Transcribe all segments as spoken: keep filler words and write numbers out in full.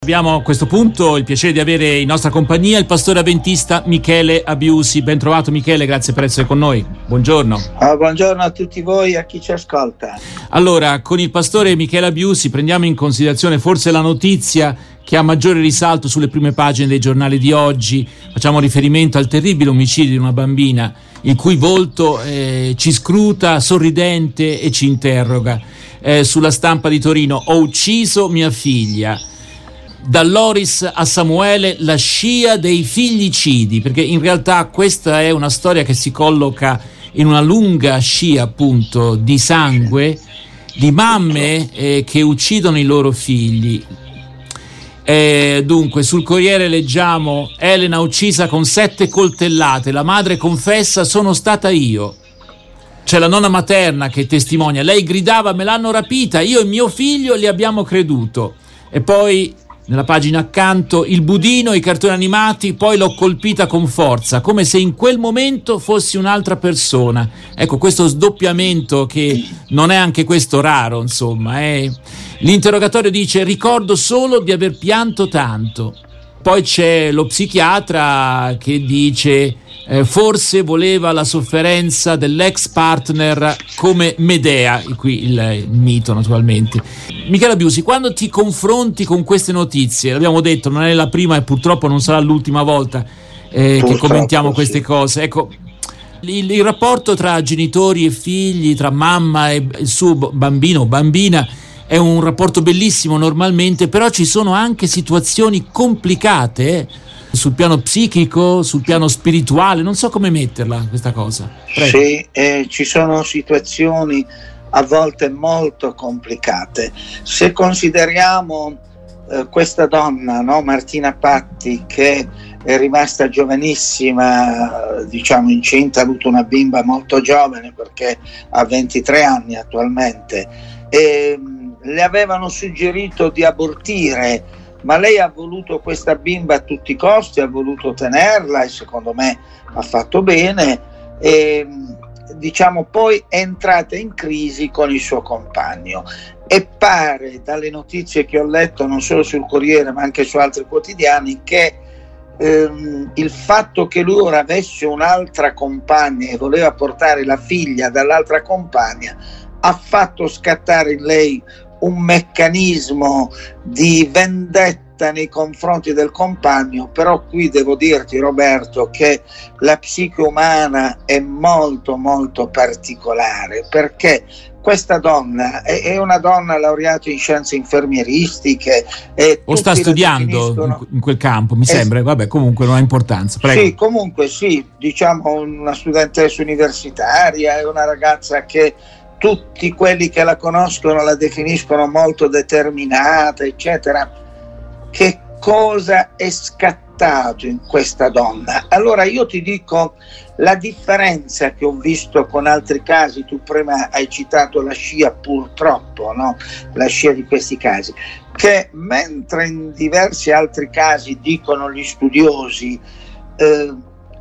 Abbiamo a questo punto il piacere di avere in nostra compagnia il pastore avventista Michele Abiusi. Ben trovato Michele, grazie per essere con noi. Buongiorno. Oh, buongiorno a tutti voi e a chi ci ascolta. Allora, con il pastore Michele Abiusi prendiamo in considerazione forse la notizia che ha maggiore risalto sulle prime pagine dei giornali di oggi. Facciamo riferimento al terribile omicidio di una bambina il cui volto eh, ci scruta sorridente e ci interroga. Eh, sulla stampa di Torino: ho ucciso mia figlia. Da Loris a Samuele, la scia dei figlicidi, perché in realtà questa è una storia che si colloca in una lunga scia appunto di sangue, di mamme eh, che uccidono i loro figli. Eh, dunque sul Corriere leggiamo: Elena uccisa con sette coltellate, la madre confessa sono stata io. C'è la nonna materna che testimonia: lei gridava me l'hanno rapita, io e mio figlio le abbiamo creduto. E poi nella pagina accanto: il budino, i cartoni animati, poi l'ho colpita con forza, come se in quel momento fossi un'altra persona. Ecco, questo sdoppiamento che non è anche questo raro, insomma. Eh. L'interrogatorio dice: ricordo solo di aver pianto tanto. Poi c'è lo psichiatra che dice: eh, forse voleva la sofferenza dell'ex partner come Medea, qui il, il mito naturalmente. Michele Abiusi, quando ti confronti con queste notizie, l'abbiamo detto, non è la prima e purtroppo non sarà l'ultima volta eh, che commentiamo queste sì. cose, ecco, il, il rapporto tra genitori e figli, tra mamma e il suo bambino o bambina è un rapporto bellissimo normalmente, però ci sono anche situazioni complicate eh, sul piano psichico, sul piano spirituale, non so come metterla questa cosa. Prego. Sì, eh, ci sono situazioni a volte molto complicate. Se consideriamo eh, questa donna, no, Martina Patti, che è rimasta giovanissima, diciamo incinta, ha avuto una bimba molto giovane perché ha ventitré anni attualmente, e le avevano suggerito di abortire, ma lei ha voluto questa bimba a tutti i costi, ha voluto tenerla e secondo me ha fatto bene, e diciamo poi è entrata in crisi con il suo compagno e pare, dalle notizie che ho letto non solo sul Corriere ma anche su altri quotidiani, che ehm, il fatto che lui ora avesse un'altra compagna e voleva portare la figlia dall'altra compagna ha fatto scattare in lei un meccanismo di vendetta nei confronti del compagno. Però qui devo dirti, Roberto, che la psiche umana è molto molto particolare, perché questa donna è, è una donna laureata in scienze infermieristiche e o sta studiando in quel campo, mi sembra, es- vabbè, comunque non ha importanza. Prego. Sì, comunque sì, diciamo una studentessa universitaria, è una ragazza che tutti quelli che la conoscono la definiscono molto determinata, eccetera. Che cosa è scattato in questa donna? Allora io ti dico la differenza che ho visto con altri casi. Tu prima hai citato la scia, purtroppo, no? La scia di questi casi, che mentre in diversi altri casi, dicono gli studiosi, eh,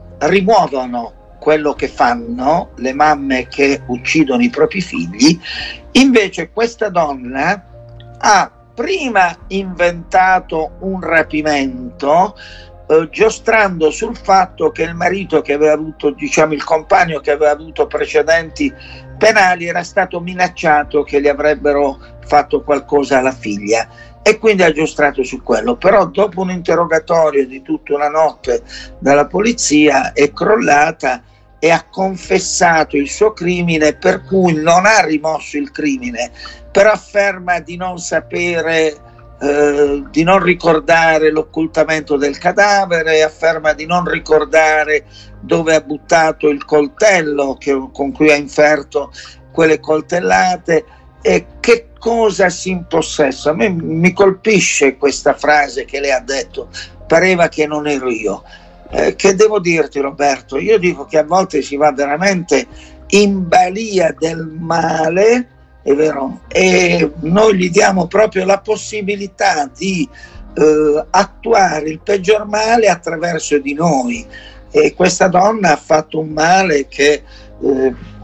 rimuovono quello che fanno le mamme che uccidono i propri figli, invece questa donna ha prima inventato un rapimento eh, giostrando sul fatto che il marito che aveva avuto, diciamo il compagno che aveva avuto precedenti penali, era stato minacciato che gli avrebbero fatto qualcosa alla figlia e quindi ha giostrato su quello. Però dopo un interrogatorio di tutta una notte dalla polizia è crollata e ha confessato il suo crimine, per cui non ha rimosso il crimine, però afferma di non sapere, eh, di non ricordare l'occultamento del cadavere, afferma di non ricordare dove ha buttato il coltello che, con cui ha inferto quelle coltellate e che cosa si impossessa. A me mi colpisce questa frase che lei ha detto: pareva che non ero io. Eh, che devo dirti, Roberto? Io dico che a volte si va veramente in balia del male, è vero, e noi gli diamo proprio la possibilità di eh, attuare il peggior male attraverso di noi, e questa donna ha fatto un male che eh,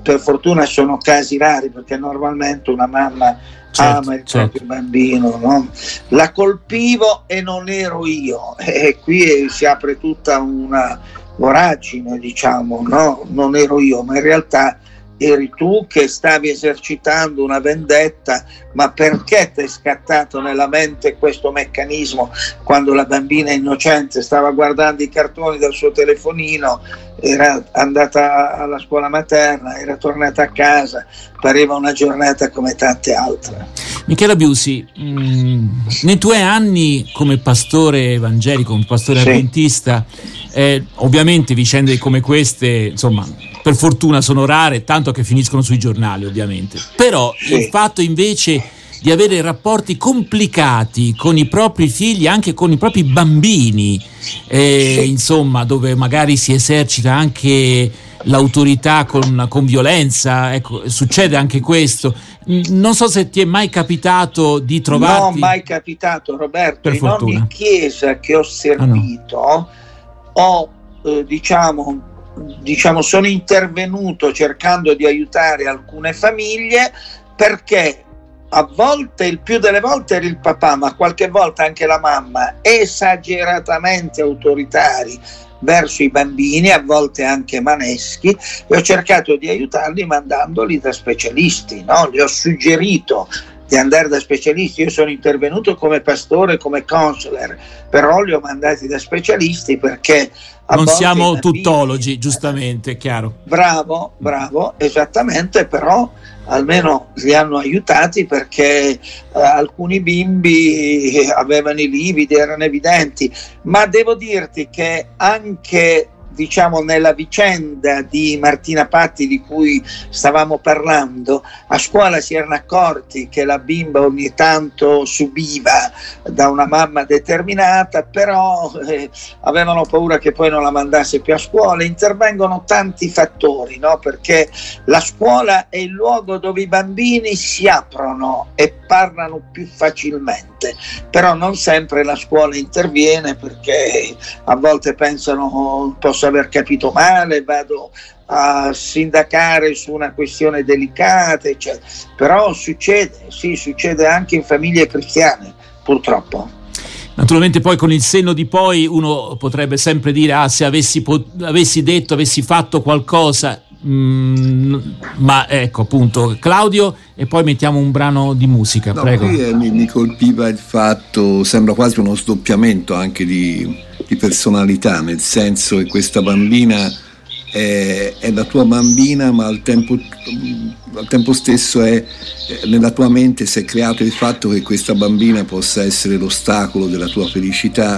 per fortuna sono casi rari, perché normalmente una mamma certo, ama il certo. proprio bambino, no? La colpivo e non ero io, e qui si apre tutta una voragine, diciamo, no? Non ero io, ma in realtà eri tu che stavi esercitando una vendetta. Ma perché ti è scattato nella mente questo meccanismo quando la bambina innocente stava guardando i cartoni dal suo telefonino, era andata alla scuola materna, era tornata a casa, pareva una giornata come tante altre. Michela Biusi, mh, nei tuoi anni come pastore evangelico, come pastore sì. adventista, eh, ovviamente vicende come queste, insomma, per fortuna sono rare, tanto che finiscono sui giornali, ovviamente. Però sì. il fatto invece di avere rapporti complicati con i propri figli, anche con i propri bambini, eh, sì. insomma, dove magari si esercita anche l'autorità con, con violenza, ecco, succede anche questo. Non so se ti è mai capitato di trovarti... No, mai capitato, Roberto. Per in fortuna. ogni chiesa che ho servito, ah, no. ho, eh, diciamo... diciamo sono intervenuto cercando di aiutare alcune famiglie, perché a volte, il più delle volte era il papà, ma qualche volta anche la mamma, esageratamente autoritari verso i bambini, a volte anche maneschi, e ho cercato di aiutarli mandandoli da specialisti, no? Gli ho suggerito di andare da specialisti. Io sono intervenuto come pastore, come counselor, però li ho mandati da specialisti, perché a non siamo bambini, tuttologi, giustamente, è chiaro. Bravo, bravo, esattamente, però almeno li hanno aiutati, perché eh, alcuni bimbi avevano i lividi, erano evidenti. Ma devo dirti che anche, diciamo, nella vicenda di Martina Patti di cui stavamo parlando, a scuola si erano accorti che la bimba ogni tanto subiva da una mamma determinata, però eh, avevano paura che poi non la mandasse più a scuola. Intervengono tanti fattori, no? Perché la scuola è il luogo dove i bambini si aprono e parlano più facilmente, però non sempre la scuola interviene, perché a volte pensano posso aver capito male, vado a sindacare su una questione delicata, eccetera. Però succede, sì, succede anche in famiglie cristiane, purtroppo. Naturalmente poi con il senno di poi uno potrebbe sempre dire ah, se avessi, pot- avessi detto, avessi fatto qualcosa, mm, ma ecco, appunto, Claudio, e poi mettiamo un brano di musica, no, prego. Qui, eh, mi, mi colpiva il fatto, sembra quasi uno sdoppiamento anche di, di personalità, nel senso che questa bambina è, è la tua bambina, ma al tempo, al tempo stesso è nella tua mente si è creato il fatto che questa bambina possa essere l'ostacolo della tua felicità,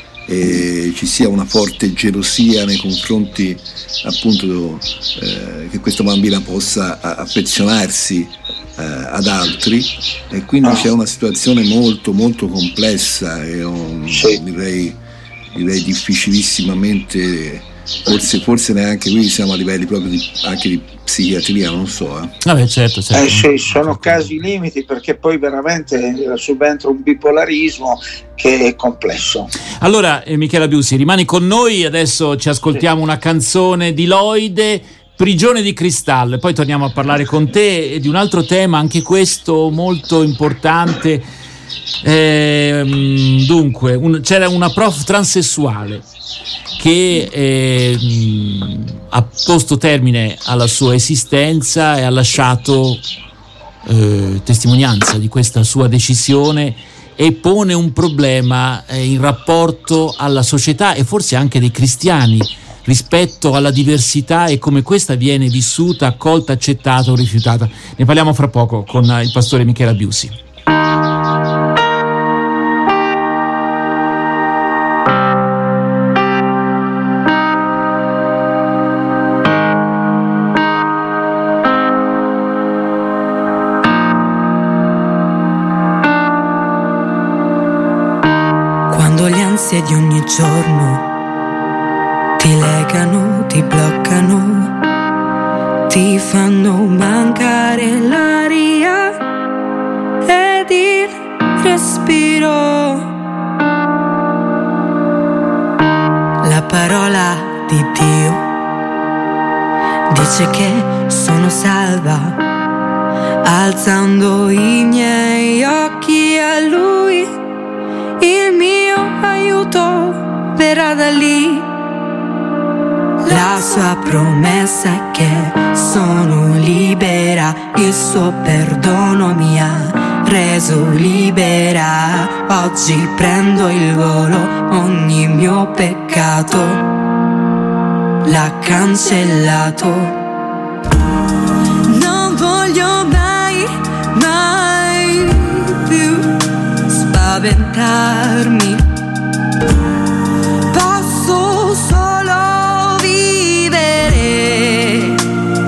e ci sia una forte gelosia nei confronti, appunto, eh, che questa bambina possa affezionarsi eh, ad altri, e quindi c'è una situazione molto molto complessa e un, sì. direi, direi difficilissimamente, forse, forse neanche qui siamo a livelli proprio di, anche di psichiatria, non so. Eh. Vabbè, certo, certo. Eh sì, sono casi limiti, perché poi veramente subentra un bipolarismo che è complesso. Allora, eh, Michela Biusi, rimani con noi, adesso ci ascoltiamo sì. una canzone di Loide, Prigione di cristallo, e poi torniamo a parlare con te di un altro tema, anche questo molto importante. Eh, dunque, un, c'era una prof transessuale che eh, ha posto termine alla sua esistenza e ha lasciato eh, testimonianza di questa sua decisione, e pone un problema eh, in rapporto alla società e forse anche dei cristiani rispetto alla diversità e come questa viene vissuta, accolta, accettata o rifiutata. Ne parliamo fra poco con il pastore Michela Biusi. Quando le ansie di ogni giorno ti legano, ti bloccano, ti fanno mancare l'aria ed il respiro. La parola di Dio Dice che sono salva, alzando i miei occhi a Lui, il mio aiuto verrà da lì. La sua promessa è che sono libera, il suo perdono mi ha reso libera. Oggi prendo il volo, ogni mio peccato l'ha cancellato. Non voglio mai, mai più spaventarmi. Posso solo vivere.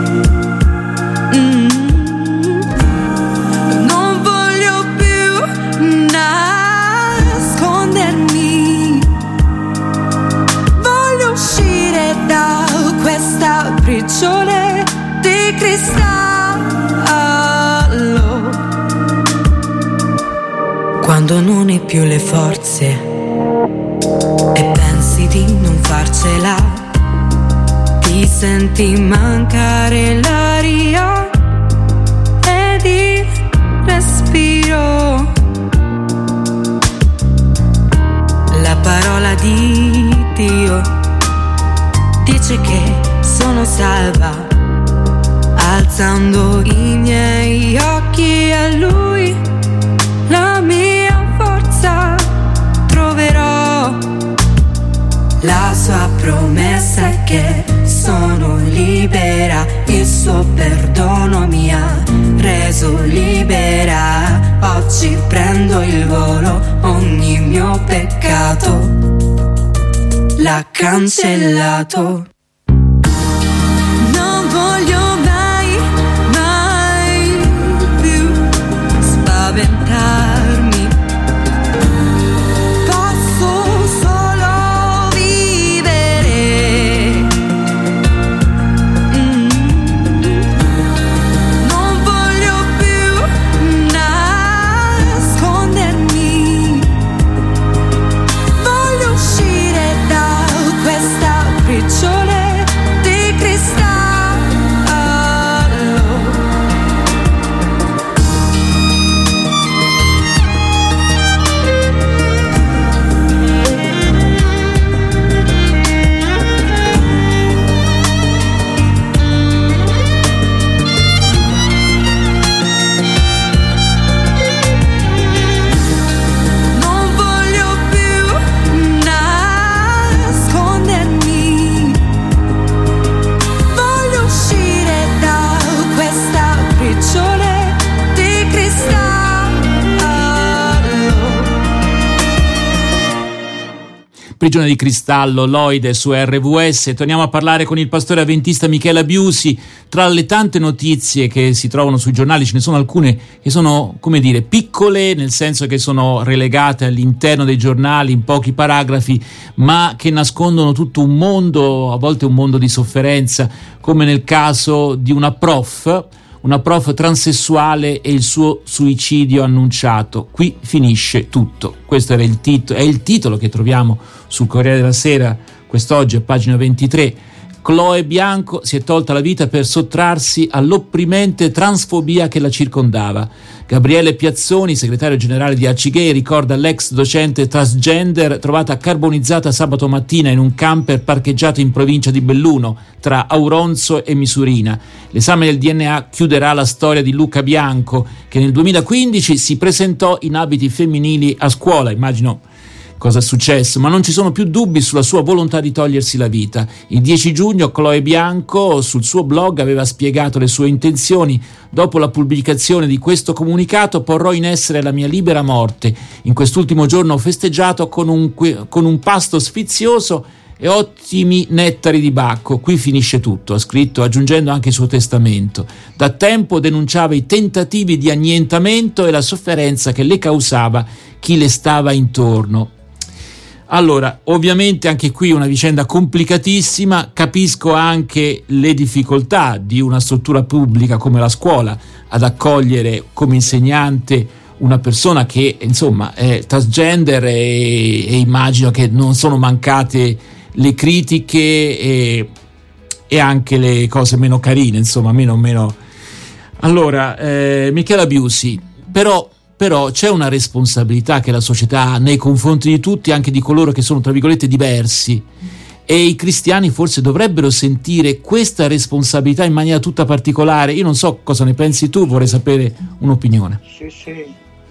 Mm. Non voglio più nascondermi. Voglio uscire da questa prigione di cristallo. Quando non hai più le forze e pensi di non farcela, ti senti mancare l'aria ed il respiro. La parola di Dio dice che sono salva, alzando i miei occhi a Lui, la mia forza troverò. La sua promessa è che sono libera, il suo perdono mi ha reso libera. Oggi prendo il volo, ogni mio peccato l'ha cancellato. Non voglio mai, mai più spaventarmi. Posso solo vivere. Mm. Non voglio più nascondermi. Voglio uscire da questa prigione di cristallo. Non voglio più nascondermi. Voglio uscire da questa prigione di cristallo. Prigione di cristallo, Loide su R V S. Torniamo a parlare con il pastore avventista Michela Biusi. Tra le tante notizie che si trovano sui giornali ce ne sono alcune che sono, come dire, piccole, nel senso che sono relegate all'interno dei giornali in pochi paragrafi, ma che nascondono tutto un mondo, a volte un mondo di sofferenza, come nel caso di una prof, una prof transessuale e il suo suicidio annunciato. Qui finisce tutto. Questo era il titolo, è il titolo che troviamo sul Corriere della Sera quest'oggi a pagina ventitré. Chloe Bianco si è tolta la vita per sottrarsi all'opprimente transfobia che la circondava. Gabriele Piazzoni, segretario generale di Acigay, ricorda l'ex docente transgender trovata carbonizzata sabato mattina in un camper parcheggiato in provincia di Belluno, tra Auronzo e Misurina. L'esame del D N A chiuderà la storia di Luca Bianco, che nel duemilaquindici si presentò in abiti femminili a scuola. Immagino cosa è successo, ma non ci sono più dubbi sulla sua volontà di togliersi la vita. Il dieci giugno Chloe Bianco sul suo blog aveva spiegato le sue intenzioni. Dopo la pubblicazione di questo comunicato porrò in essere la mia libera morte. In quest'ultimo giorno ho festeggiato con un, con un pasto sfizioso e ottimi nettari di Bacco. Qui finisce tutto, ha scritto, aggiungendo anche il suo testamento. Da tempo denunciava i tentativi di annientamento e la sofferenza che le causava chi le stava intorno. Allora, ovviamente anche qui una vicenda complicatissima. Capisco anche le difficoltà di una struttura pubblica come la scuola ad accogliere come insegnante una persona che insomma è transgender, e, e immagino che non sono mancate le critiche e, e anche le cose meno carine, insomma, meno meno. Allora, eh, Michela Biusi, però però c'è una responsabilità che la società ha nei confronti di tutti, anche di coloro che sono tra virgolette diversi, e i cristiani forse dovrebbero sentire questa responsabilità in maniera tutta particolare. Io non so cosa ne pensi tu, vorrei sapere un'opinione. Sì, sì,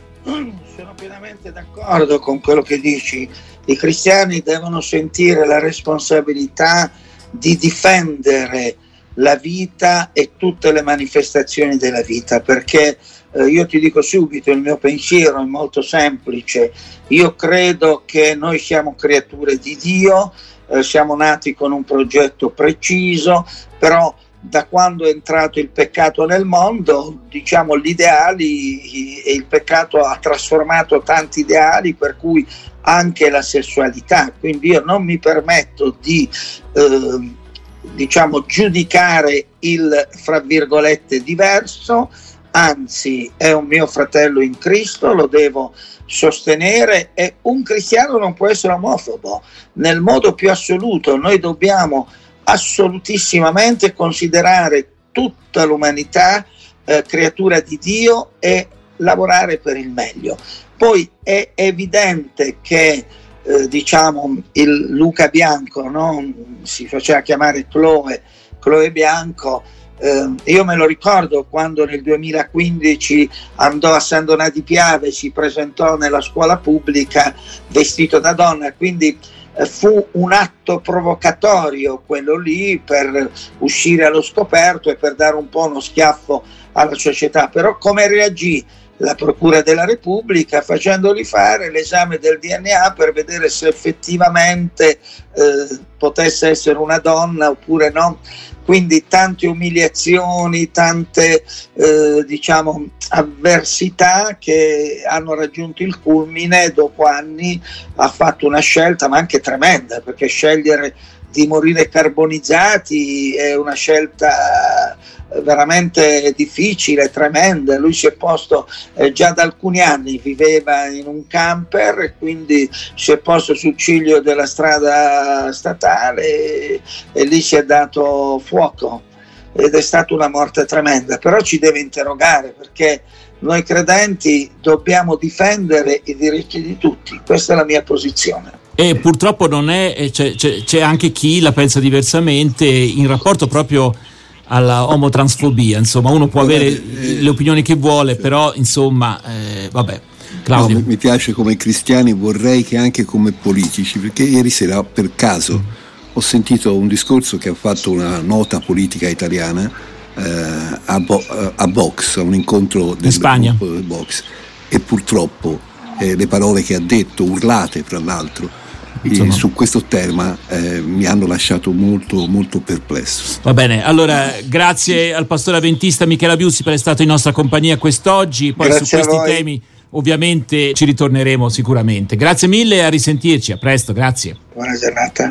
sono pienamente d'accordo con quello che dici. I cristiani devono sentire la responsabilità di difendere la vita e tutte le manifestazioni della vita, perché eh, io ti dico subito, il mio pensiero è molto semplice. Io credo che noi siamo creature di Dio, eh, siamo nati con un progetto preciso, però da quando è entrato il peccato nel mondo, diciamo, gli ideali e il peccato ha trasformato tanti ideali, per cui anche la sessualità. Quindi io non mi permetto di eh, diciamo giudicare il fra virgolette diverso, anzi è un mio fratello in Cristo, lo devo sostenere, e un cristiano non può essere omofobo nel modo più assoluto. Noi dobbiamo assolutissimamente considerare tutta l'umanità eh, creatura di Dio e lavorare per il meglio. Poi è evidente che eh, diciamo il Luca Bianco, no? Si faceva chiamare Chloe, Chloe Bianco, eh, io me lo ricordo quando nel duemilaquindici andò a San Donà di Piave, si presentò nella scuola pubblica vestito da donna, quindi eh, fu un atto provocatorio quello lì, per uscire allo scoperto e per dare un po' uno schiaffo alla società. Però come reagì la Procura della Repubblica? Facendogli fare l'esame del D N A per vedere se effettivamente eh, potesse essere una donna oppure no. Quindi tante umiliazioni, tante eh, diciamo avversità che hanno raggiunto il culmine. Dopo anni ha fatto una scelta, ma anche tremenda, perché scegliere di morire carbonizzati è una scelta veramente difficile, tremenda. Lui si è posto eh, già da alcuni anni, viveva in un camper e quindi si è posto sul ciglio della strada statale e, e lì si è dato fuoco, ed è stata una morte tremenda. Però ci deve interrogare, perché noi credenti dobbiamo difendere i diritti di tutti. Questa è la mia posizione. E purtroppo non è, c'è, c'è, c'è anche chi la pensa diversamente in rapporto proprio alla omotransfobia. Insomma, uno può avere eh, le opinioni che vuole, però insomma eh, vabbè. Claudio. No, mi piace come cristiani, vorrei che anche come politici, perché ieri sera per caso ho sentito un discorso che ha fatto una nota politica italiana eh, a, Bo- a Vox, a un incontro del Spagna. gruppo del Vox, e purtroppo eh, le parole che ha detto, urlate fra l'altro, E su questo tema eh, mi hanno lasciato molto molto perplesso. Va bene, allora grazie al pastore avventista Michela Biusi per essere stato in nostra compagnia quest'oggi. Poi grazie su questi temi ovviamente ci ritorneremo sicuramente. Grazie mille e a risentirci, a presto, grazie. Buona giornata.